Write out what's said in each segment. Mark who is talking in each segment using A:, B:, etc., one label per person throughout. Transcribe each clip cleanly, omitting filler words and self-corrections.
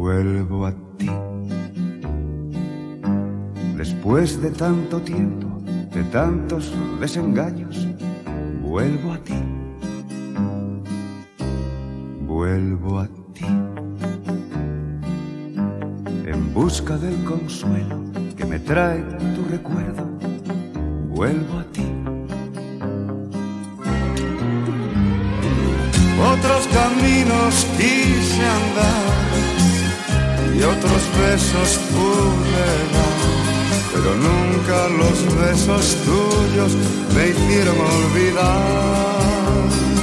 A: vuelvo a ti. Después de tanto tiempo, de tantos desengaños, vuelvo a ti. Vuelvo a ti. En busca del consuelo que me trae tu recuerdo, vuelvo a ti. Otros caminos quise andar y otros besos pude dar, pero nunca los besos tuyos me hicieron olvidar.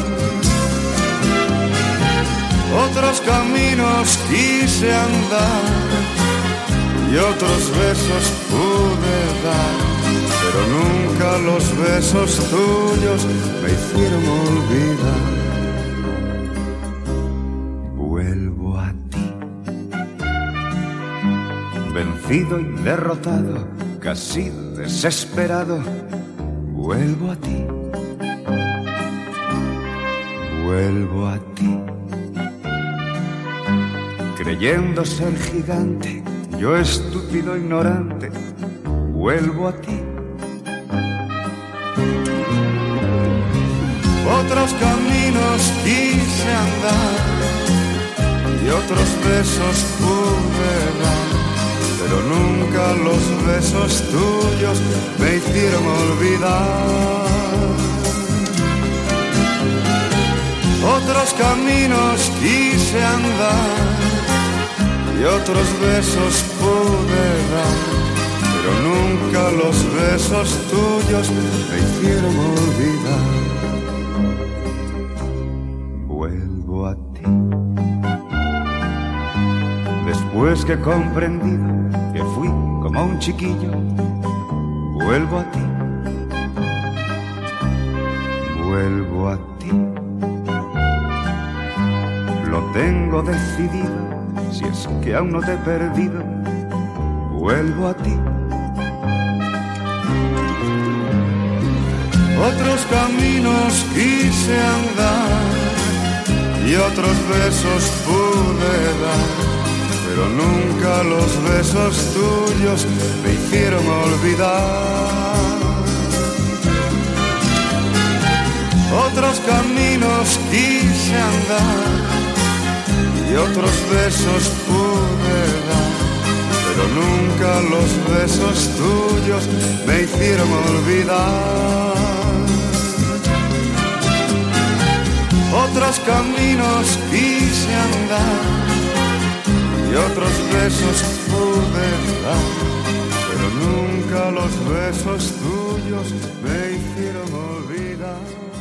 A: Otros caminos quise andar y otros besos pude dar, pero nunca los besos tuyos me hicieron olvidar. Vuelvo a ti. Vencido y derrotado, casi desesperado, vuelvo a ti. Vuelvo a ti. Creyendo ser gigante, yo estúpido ignorante, vuelvo a ti. Otros caminos quise andar y otros besos pude dar, pero nunca los besos tuyos me hicieron olvidar. Otros caminos quise andar y otros besos pude dar, pero nunca los besos tuyos me hicieron olvidar. Vuelvo a ti. Después que he comprendido que fui como un chiquillo, vuelvo a ti. Vuelvo a ti. Lo tengo decidido, si es que aún no te he perdido, vuelvo a ti. Otros caminos quise andar y otros besos pude dar, pero nunca los besos tuyos me hicieron olvidar. Otros caminos quise andar y otros besos pude dar, pero nunca los besos tuyos me hicieron olvidar. Otros caminos quise andar y otros besos pude dar, pero nunca los besos tuyos me hicieron olvidar.